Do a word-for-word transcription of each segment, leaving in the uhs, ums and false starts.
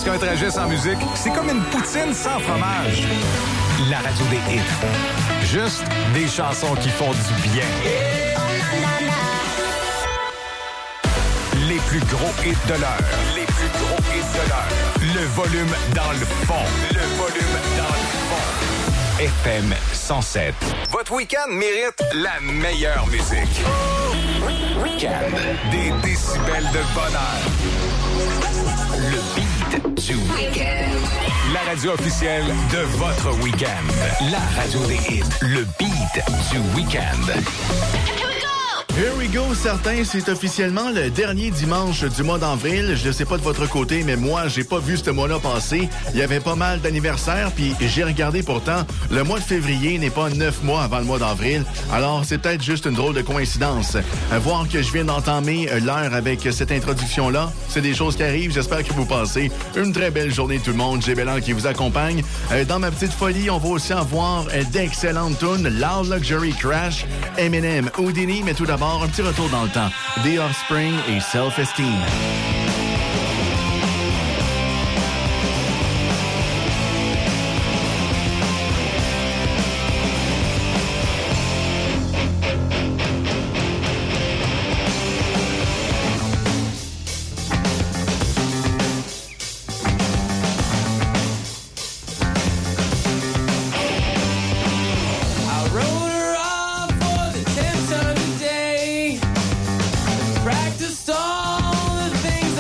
qu'un trajet sans musique, c'est comme une poutine sans fromage. La radio des hits. Juste des chansons qui font du bien. Les plus gros hits de l'heure. Les plus gros hits de l'heure. Le volume dans le fond. Le volume dans le fond. F M cent sept. Votre week-end mérite la meilleure musique. Week-end. Des décibels de bonheur. Le beat du week-end. La radio officielle de votre week-end. La radio des hits. Le beat du week-end. Here we go, certains, c'est officiellement le dernier dimanche du mois d'avril. Je ne sais pas de votre côté, mais moi, j'ai pas vu ce mois-là passer. Il y avait pas mal d'anniversaires, puis j'ai regardé pourtant, le mois de février n'est pas neuf mois avant le mois d'avril. Alors, c'est peut-être juste une drôle de coïncidence. À voir que je viens d'entamer l'heure avec cette introduction-là, c'est des choses qui arrivent. J'espère que vous passez une très belle journée tout le monde. J'ai Bélan qui vous accompagne. Dans ma petite folie, on va aussi avoir d'excellentes tunes. Loud Luxury Crash, Eminem, Houdini, mais tout d'abord, un petit retour dans le temps. The Offspring et Self-Esteem. Practiced all the things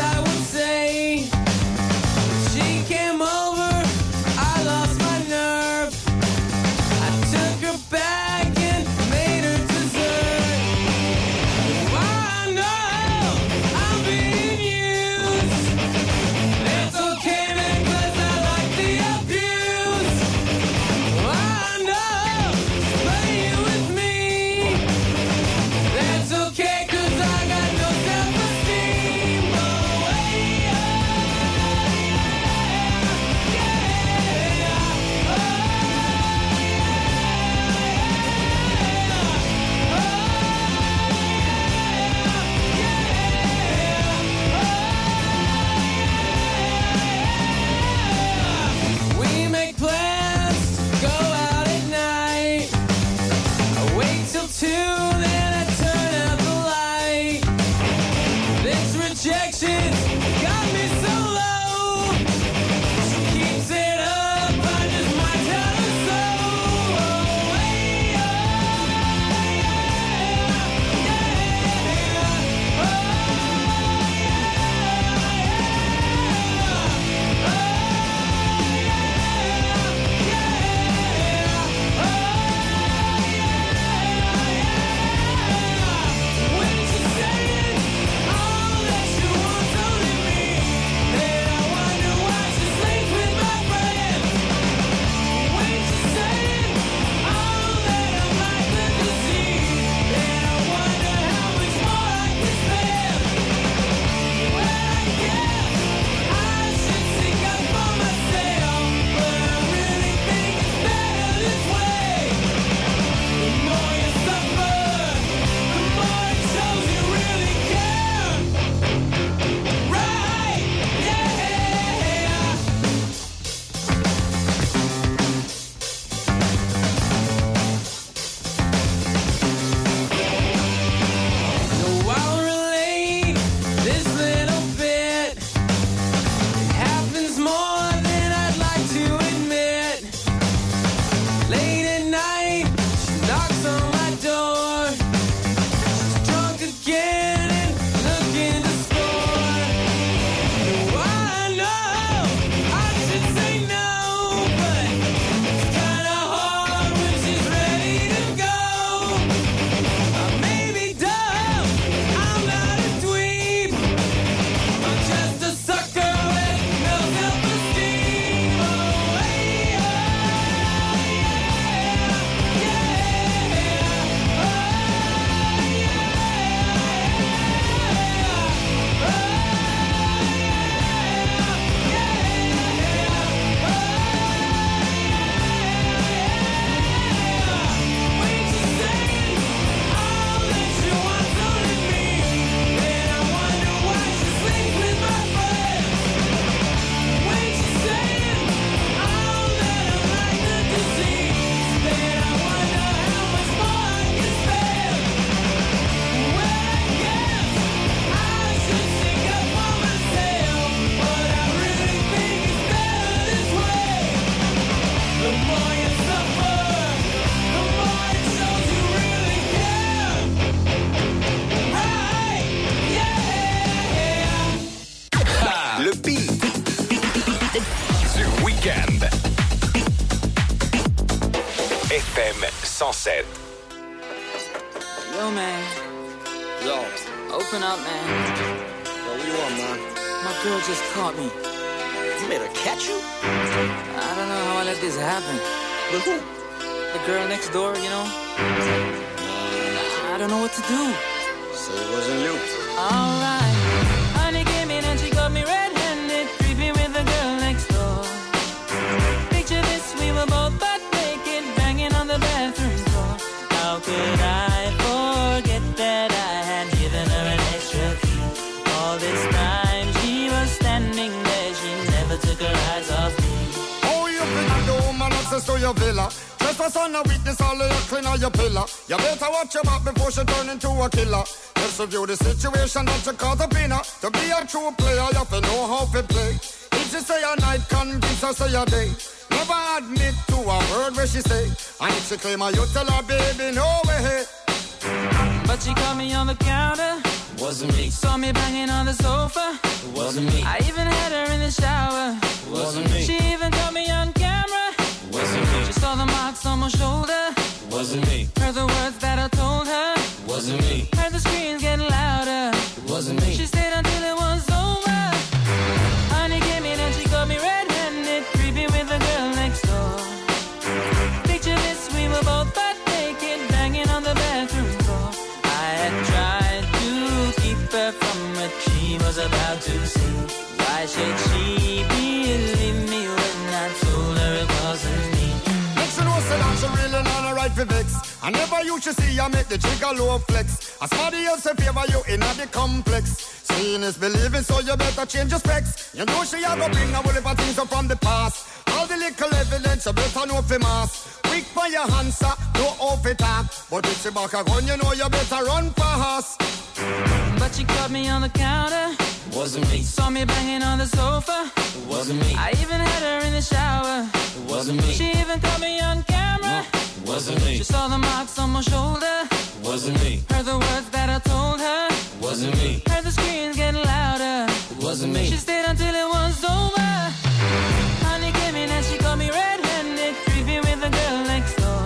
man. Yo. Open up, man. Yo, what you want, man? My girl just caught me. You made her catch you? I don't know how I let this happen. With who? The girl next door, you know? I don't know what to do. So it wasn't you. Alright. Honey came in and she got me red-handed, creepy with the girl next door. Picture this, we were both butt naked, banging on the bathroom floor. How could I forget that I had given her an extra key? All this time she was standing there, she never took her eyes off me. Oh, you think the woman access to your villa? Trespass on a weakness, all of your clean on your pillar. You better watch your back before she turn into a killer. Let's review the situation that you call the winner. To be a true player, you have to know how to play. If she say a night, convince her say a day. Never admit to a word where she say. And if she claim her, you tell her, baby, no way. But she caught me on the counter. Wasn't me. Saw me banging on the sofa. It wasn't me. I even had her in the shower. It wasn't me. She even caught me on camera. It wasn't me. She saw the marks on my shoulder. It wasn't me. Heard the words that I told her. It wasn't me. Heard the screams getting louder. It wasn't me. She stayed until it was over. Honey came in and she got me red-handed, creepy with the girl next door. Picture this, we were both butt naked, banging on the bathroom floor. I had tried to keep her from what she was about to see. Why should she believe me when I told her it wasn't me? Make she know say that she really not a right for vex. I never used to see you make the trigger low flex. As somebody else in favor you in the complex. Seeing is believing, so you better change your specs. You know she a go bring a whole heap of things up from the past. All the little evidence you better know for mass. Quick for your answer, no off it up. But if she back a gun, you know you better run fast. But she caught me on the counter. It wasn't me. Saw me banging on the sofa. It wasn't me. I even had her in the shower. It wasn't me. She even caught me on camera. It wasn't me. She saw the marks on my shoulder. It wasn't me. Heard the words that I told her. It wasn't me. Heard the screams getting louder. It wasn't me. She stayed until it was over. Honey came in and she got me red-handed, creepy with the girl next door.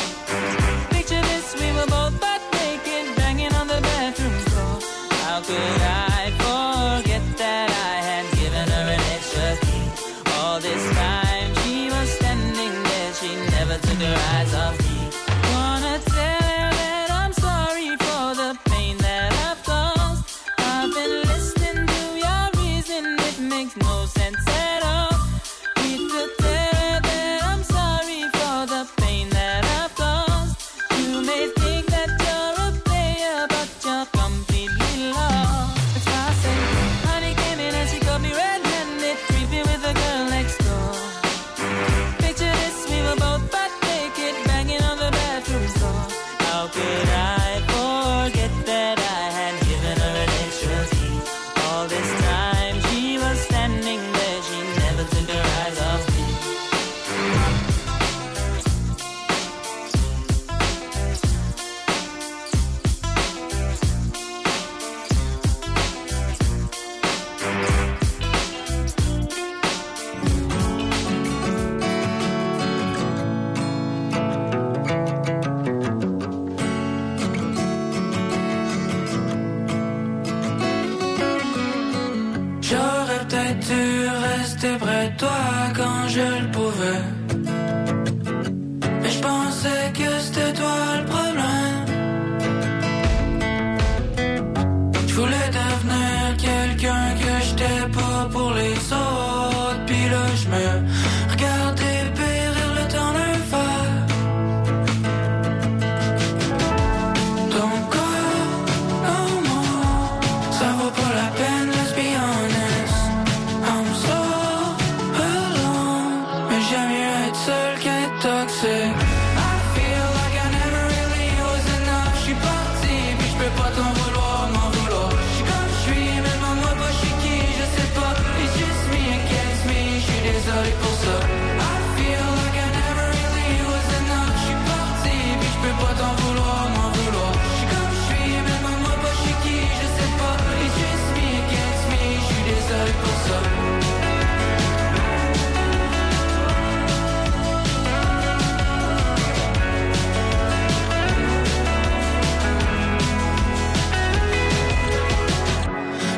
Picture this, we were both butt naked, banging on the bathroom floor. How could I forget that I had given her an extra key? All this time she was standing there, she never took her eyes off me. Wanna tell her that I'm sorry for the pain that I've caused. I've been listening to your reason, it makes no sense at all. Need to tell her that I'm sorry for the pain that I've caused. You may think that you're a player, but you're completely lost. That's why I say, honey came in and she got me red-handed, creepy with the girl next door. Picture this, we were both butt naked, banging on the bathroom floor. How could I forget that I had given her an extra key? All this time she was standing there, she never took her eyes off me. J'aurais peut-être dû rester près de toi quand je le pouvais. Mais je pensais que c'était toi le problème. Je voulais devenir quelqu'un que j'étais pas pour les autres. Puis là je me regardais périr le temps d'un verre. Ton corps en moi, ça vaut pas la peine, let's be honest. I'm so alone, mais j'aime mieux être seul qu'être toxique. I feel like I never really was enough. J'suis parti, puis j'peux pas t'en vouloir, m'en vouloir. J'suis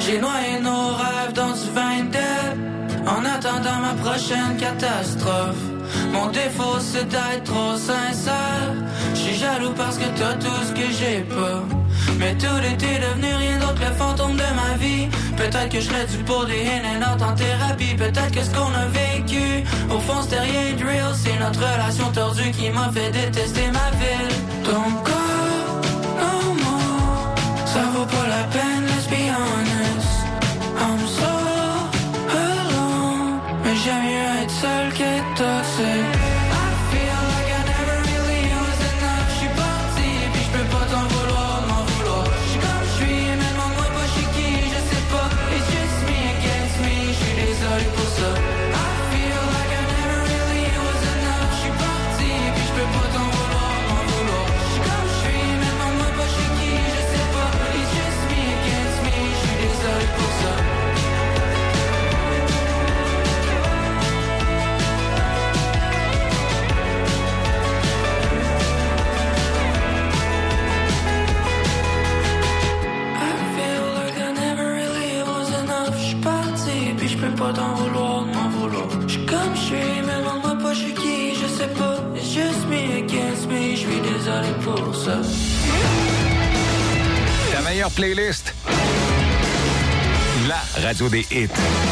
J'ai noyé nos rêves dans du vin de en attendant ma prochaine catastrophe. Mon défaut c'est d'être trop sincère. J'suis jaloux parce que t'as tout ce que j'ai pas. Mais tout était devenu rien d'autre que le fantôme de ma vie. Peut-être que je serais dû pour des in and out en thérapie. Peut-être que ce qu'on a vécu au fond c'était rien de real. C'est notre relation tordue qui m'a fait détester ma ville. Ton corps, non more, ça vaut pas la peine, let's be honest. I'm so alone, mais j'aime mieux être seul qu'être toxique. I feel like I never really was enough. J'suis parti, puis j'peux pas t'en vouloir, m'en vouloir. J'suis comme j'suis, mais demande-moi pas j'suis qui, je sais pas. It's just me against me, j'suis désolé pour ça. I feel like I never really was enough. J'suis parti, puis j'peux pas t'en vouloir, m'en vouloir. J'suis comme j'suis, mais demande-moi pas j'suis qui, je sais pas. It's just me against me, j'suis désolé pour ça. Pas t'en vouloir, m'en vouloir. J'suis comme j'suis, mais demande-moi pas j'suis qui, je sais pas. It's just me against me, j'suis désolé pour ça. Ta meilleure playlist. La radio des hits.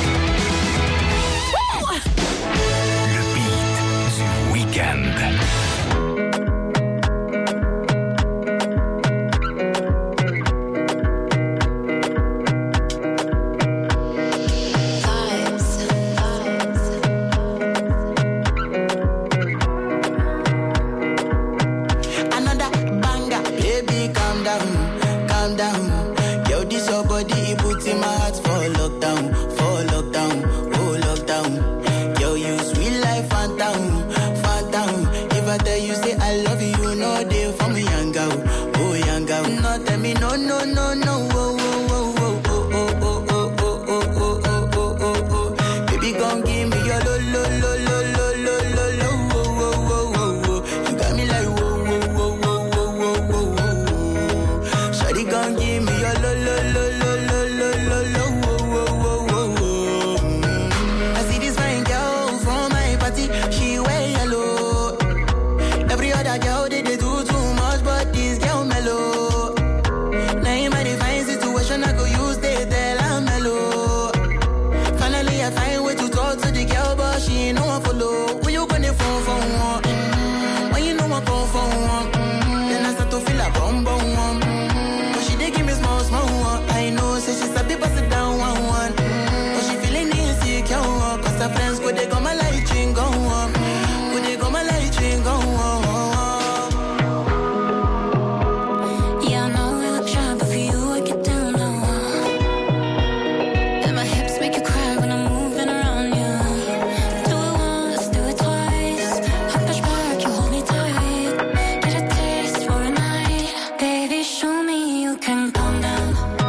Le beat du week-end. Show me you can calm down.